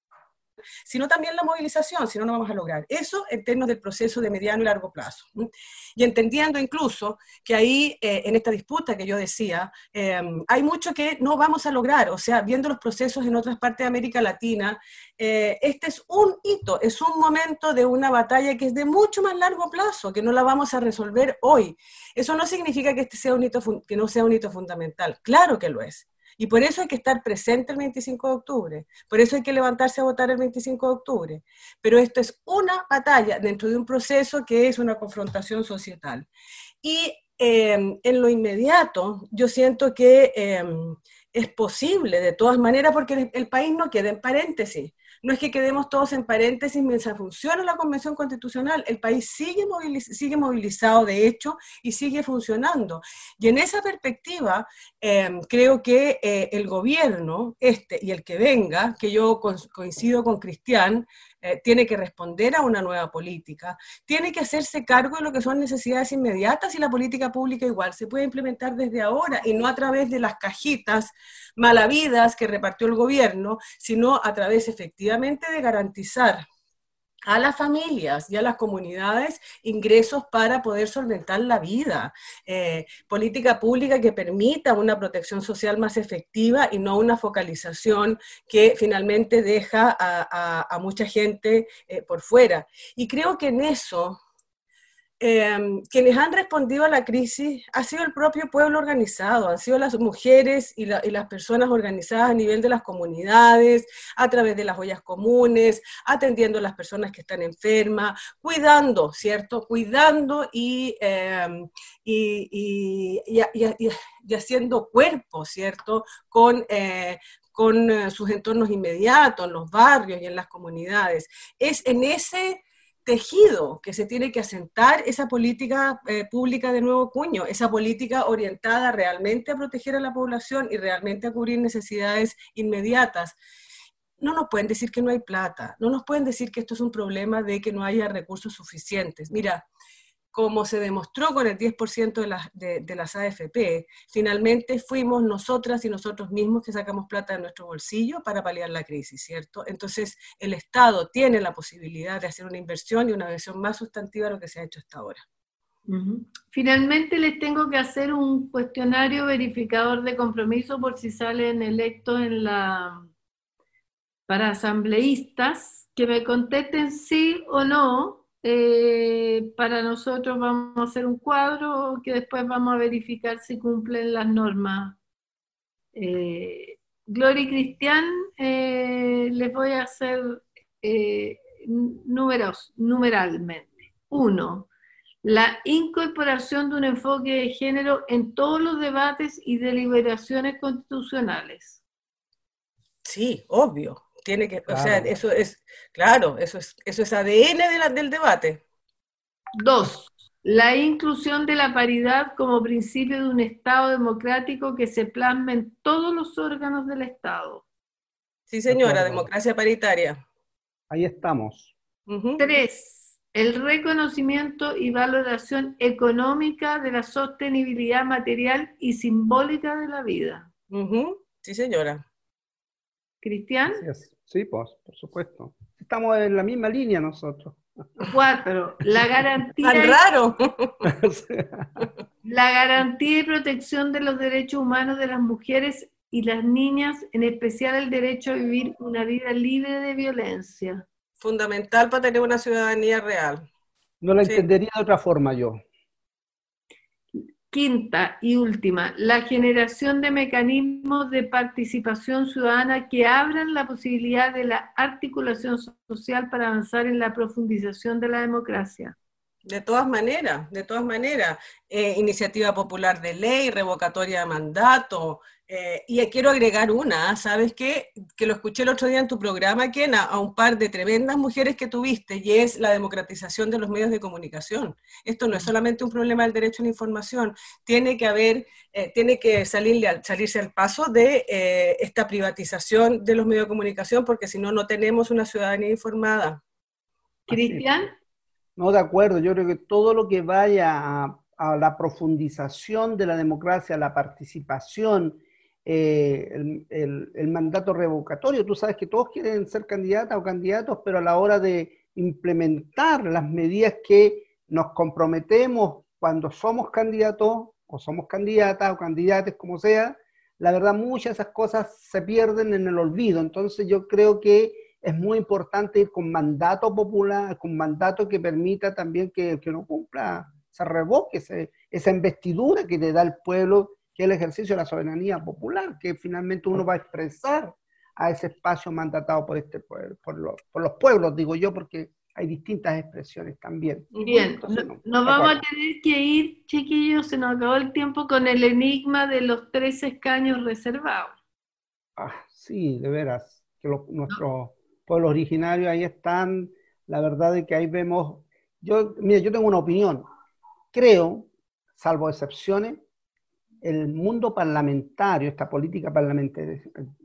sino también la movilización, si no, no vamos a lograr. Eso en términos del proceso de mediano y largo plazo. Y entendiendo incluso que ahí, eh, en esta disputa que yo decía, eh, hay mucho que no vamos a lograr, o sea, viendo los procesos en otras partes de América Latina, eh, este es un hito, es un momento de una batalla que es de mucho más largo plazo, que no la vamos a resolver hoy. Eso no significa que este sea un hito, que no sea un hito fundamental, claro que lo es. Y por eso hay que estar presente el veinticinco de octubre, por eso hay que levantarse a votar el veinticinco de octubre. Pero esto es una batalla dentro de un proceso que es una confrontación societal. Y eh, en lo inmediato, yo siento que eh, es posible de todas maneras, porque el, el país no queda en paréntesis. No es que quedemos todos en paréntesis mientras funciona la Convención Constitucional, el país sigue, moviliz sigue movilizado de hecho y sigue funcionando. Y en esa perspectiva, eh, creo que eh, el gobierno, este y el que venga, que yo co coincido con Cristian, eh, tiene que responder a una nueva política, tiene que hacerse cargo de lo que son necesidades inmediatas, y la política pública igual se puede implementar desde ahora y no a través de las cajitas malavidas que repartió el gobierno, sino a través efectivamente de garantizar a las familias y a las comunidades ingresos para poder solventar la vida, eh, política pública que permita una protección social más efectiva y no una focalización que finalmente deja a, a, a mucha gente eh, por fuera. Y creo que en eso Eh, quienes han respondido a la crisis ha sido el propio pueblo organizado, han sido las mujeres y, la, y las personas organizadas a nivel de las comunidades, a través de las ollas comunes, atendiendo a las personas que están enfermas, cuidando, ¿cierto? Cuidando y, eh, y, y, y, y, y haciendo cuerpo, ¿cierto? Con... Eh, con eh, sus entornos inmediatos, en los barrios y en las comunidades. Es en ese tejido que se tiene que asentar esa política eh, pública de nuevo cuño, esa política orientada realmente a proteger a la población y realmente a cubrir necesidades inmediatas. No nos pueden decir que no hay plata, no nos pueden decir que esto es un problema de que no haya recursos suficientes. Mira, como se demostró con el diez por ciento de las, de, de las A F P, finalmente fuimos nosotras y nosotros mismos que sacamos plata de nuestro bolsillo para paliar la crisis, ¿cierto? Entonces, el Estado tiene la posibilidad de hacer una inversión y una versión más sustantiva de lo que se ha hecho hasta ahora. Uh-huh. Finalmente, les tengo que hacer un cuestionario verificador de compromiso por si salen electos en la... para asambleístas, que me contesten sí o no. Eh, para nosotros vamos a hacer un cuadro que después vamos a verificar si cumplen las normas. Eh, Gloria y Cristian, eh, les voy a hacer eh, números, numeralmente. Uno, la incorporación de un enfoque de género en todos los debates y deliberaciones constitucionales. Sí, obvio. Tiene que, claro. O sea, eso es, claro, eso es, eso es A D N de la, del debate. Dos, la inclusión de la paridad como principio de un Estado democrático que se plasma en todos los órganos del Estado. Sí, señora, democracia paritaria. Ahí estamos. Uh-huh. Tres, el reconocimiento y valoración económica de la sostenibilidad material y simbólica de la vida. Uh-huh. Sí, señora. ¿Cristian? Sí, pues, por supuesto. Estamos en la misma línea nosotros. Cuatro, la garantía... ¡Tan raro! La garantía y protección de los derechos humanos de las mujeres y las niñas, en especial el derecho a vivir una vida libre de violencia. Fundamental para tener una ciudadanía real. No la Sí. entendería de otra forma yo. Quinta y última, la generación de mecanismos de participación ciudadana que abran la posibilidad de la articulación social para avanzar en la profundización de la democracia. De todas maneras, de todas maneras, eh, iniciativa popular de ley, revocatoria de mandato, eh, y quiero agregar una, ¿sabes qué? Que lo escuché el otro día en tu programa, Kena, a un par de tremendas mujeres que tuviste, y es la democratización de los medios de comunicación. Esto no es solamente un problema del derecho a la información, tiene que haber, eh, tiene que salirle al, salirse al paso de eh, esta privatización de los medios de comunicación, porque si no, no tenemos una ciudadanía informada. Cristian. No, de acuerdo, yo creo que todo lo que vaya a, a la profundización de la democracia, la participación, eh, el, el, el mandato revocatorio, tú sabes que todos quieren ser candidatas o candidatos, pero a la hora de implementar las medidas que nos comprometemos cuando somos candidatos o somos candidatas o candidates, como sea, la verdad muchas de esas cosas se pierden en el olvido. Entonces yo creo que es muy importante ir con mandato popular, con mandato que permita también que el que no cumpla se revoque ese, esa investidura que le da el pueblo, que es el ejercicio de la soberanía popular, que finalmente uno va a expresar a ese espacio mandatado por, este, por, por, los, por los pueblos, digo yo, porque hay distintas expresiones también. Bien, Entonces, no, no, nos vamos a tener que ir, chiquillos, se nos acabó el tiempo con el enigma de los tres escaños reservados. Ah, sí, de veras, que los, nuestros pueblos originarios ahí están, la verdad es que ahí vemos, yo, mira, yo tengo una opinión, creo, salvo excepciones, el mundo parlamentario, esta política parlamentaria,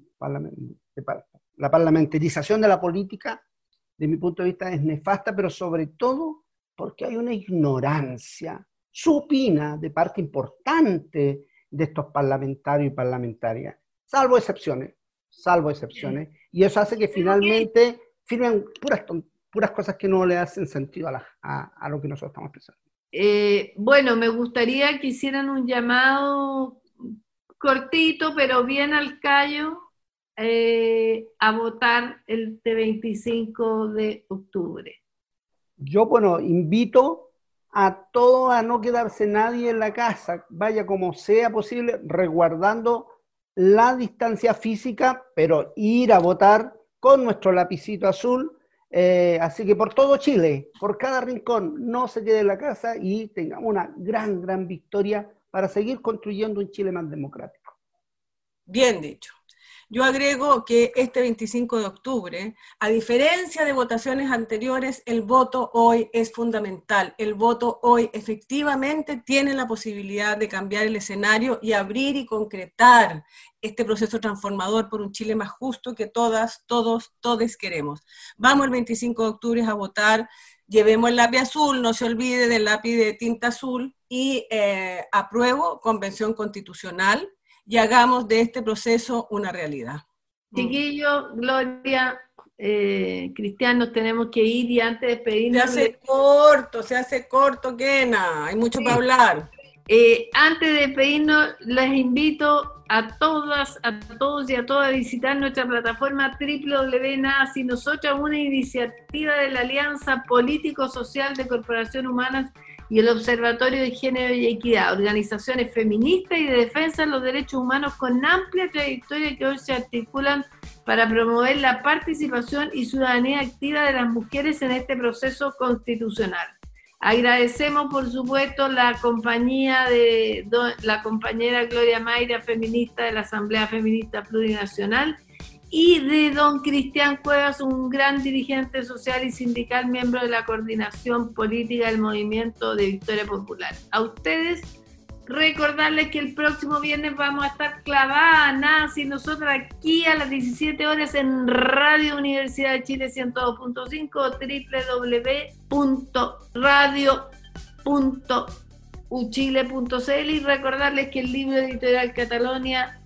la parlamentarización de la política, de mi punto de vista, es nefasta, pero sobre todo porque hay una ignorancia supina de parte importante de estos parlamentarios y parlamentarias, salvo excepciones, salvo excepciones, y eso hace que finalmente firmen puras, puras cosas que no le hacen sentido a, la, a, a lo que nosotros estamos pensando. Eh, bueno, me gustaría que hicieran un llamado cortito, pero bien al callo, eh, a votar el veinticinco de octubre. Yo, bueno, invito a todos a no quedarse nadie en la casa, vaya como sea posible, resguardando la distancia física, pero ir a votar con nuestro lapicito azul. Eh, así que por todo Chile, por cada rincón, no se quede en la casa y tengamos una gran, gran victoria para seguir construyendo un Chile más democrático. Bien dicho. Yo agrego que este veinticinco de octubre, a diferencia de votaciones anteriores, el voto hoy es fundamental. El voto hoy efectivamente tiene la posibilidad de cambiar el escenario y abrir y concretar este proceso transformador por un Chile más justo que todas, todos, todes queremos. Vamos el veinticinco de octubre a votar, llevemos el lápiz azul, no se olvide del lápiz de tinta azul y eh, apruebo Convención Constitucional, y hagamos de este proceso una realidad. Chiquillo, Gloria, eh, Cristian, nos tenemos que ir y antes de despedirnos... Se hace corto, se hace corto, Kena, hay mucho sí. para hablar. Eh, antes de despedirnos, les invito a todas, a todos y a todas a visitar nuestra plataforma doble u doble u doble u punto nada sin nosotras, una iniciativa de la Alianza Político-Social de Corporación Humanas y el Observatorio de Género y Equidad, organizaciones feministas y de defensa de los derechos humanos con amplia trayectoria que hoy se articulan para promover la participación y ciudadanía activa de las mujeres en este proceso constitucional. Agradecemos, por supuesto, la compañía de la compañera Gloria Mayra, feminista de la Asamblea Feminista Plurinacional, y de don Cristian Cuevas, un gran dirigente social y sindical, miembro de la coordinación política del Movimiento de Victoria Popular. A ustedes, recordarles que el próximo viernes vamos a estar clavadas, nada sin nosotras, aquí a las diecisiete horas en Radio Universidad de Chile ciento dos punto cinco, doble u doble u doble u punto radio punto u chile punto c l, y recordarles que el libro editorial Catalonia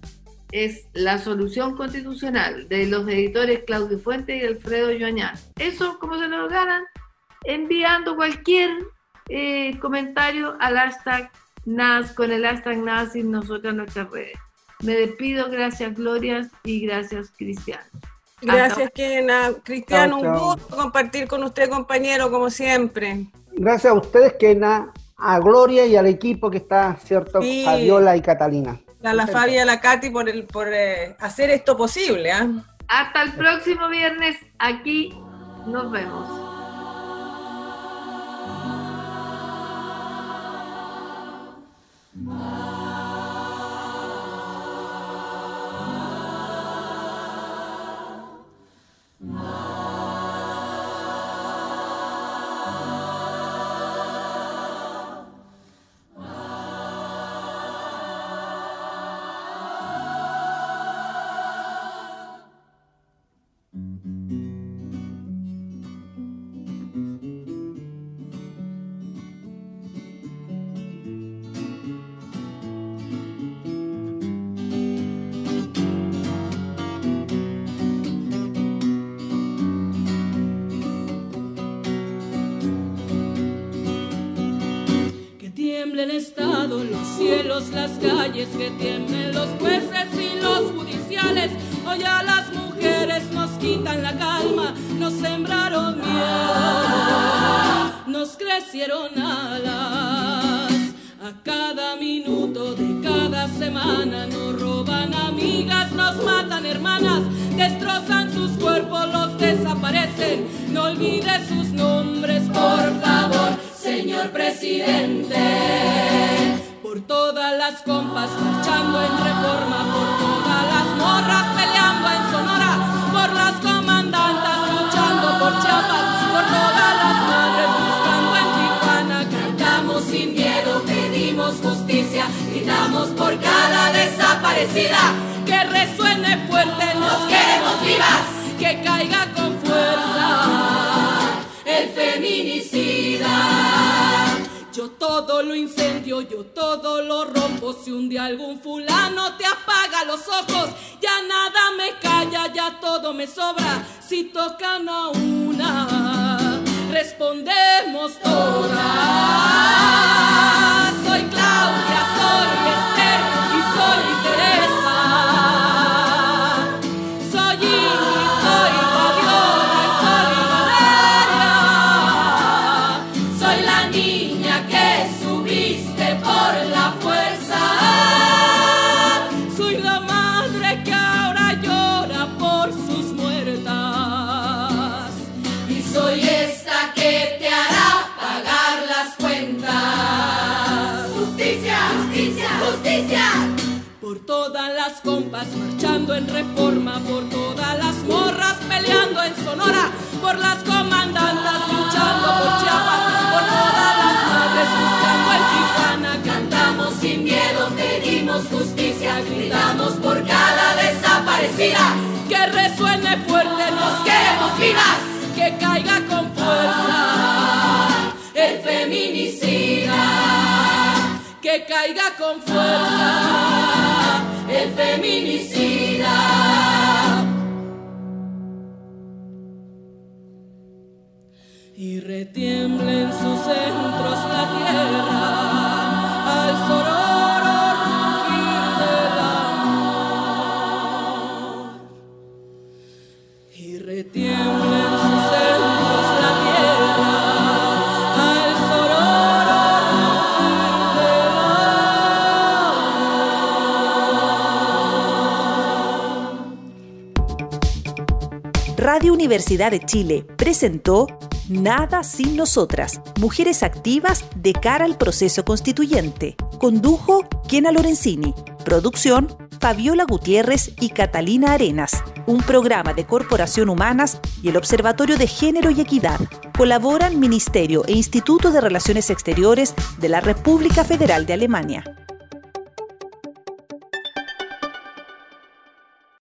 es La Solución Constitucional, de los editores Claudio Fuentes y Alfredo Joañán. Eso, ¿cómo se lo ganan? Enviando cualquier eh, comentario al hashtag N A S, con el hashtag Nada sin nosotras en nuestras redes. Me despido, gracias Gloria y gracias Cristiano. Gracias, Kena. Cristiano, Chao, chao. un gusto compartir con usted, compañero, como siempre. Gracias a ustedes, Kena, a Gloria y al equipo que está, ¿cierto? Sí. Fabiola y Catalina. A la Fabi y a la Katy por, el, por eh, hacer esto posible. ¿eh? Hasta el próximo viernes, aquí nos vemos. El Estado, los cielos, las calles, que tiemblen los jueces y los judiciales. Hoy a las mujeres nos quitan la calma, nos sembraron miedo, nos crecieron alas. A cada minuto de cada semana nos roban amigas, nos matan hermanas, destrozan sus cuerpos, los desaparecen. No olvide sus nombres, por favor, señor presidente. Por todas las compas marchando en Reforma, por todas las morras peleando en Sonora, por las comandantas luchando por Chiapas, por todas las madres buscando en Tijuana. Cantamos sin miedo, pedimos justicia, gritamos por cada desaparecida. Que resuene fuerte, nos queremos vivas, que caiga con fuerza el feminicida. Yo todo lo incendio, yo todo lo rompo. Si un día algún fulano te apaga los ojos, ya nada me calla, ya todo me sobra. Si tocan a una, respondemos todas. Soy Claudia, soy Esther y soy Teresa. Soy Ingrid, soy Fabiola y soy Valeria. Soy la niña que subiste por la fuerza. Soy la madre que ahora llora por sus muertas. Y soy esta que te hará pagar las cuentas. Justicia, justicia, justicia. Por todas las compas marchando en Reforma, por todas las morras peleando en Sonora, por las comandantas luchando por Chiapas, por todas las madres buscando en Tijuana. Cantamos sin miedo, pedimos justicia, gritamos por cada desaparecida. Que resuene fuerte, nos queremos vivas, que caiga con fuerza el feminicida. Que caiga con fuerza el feminicida. Y retiembla en sus centros la tierra al sororo rugir del amor. Y retiembla en sus centros la tierra al sororo rugir del amor. Radio Universidad de Chile presentó Nada sin nosotras, mujeres activas de cara al proceso constituyente. Condujo Kena Lorenzini. Producción Fabiola Gutiérrez y Catalina Arenas. Un programa de Corporación Humanas y el Observatorio de Género y Equidad. Colaboran Ministerio e Instituto de Relaciones Exteriores de la República Federal de Alemania.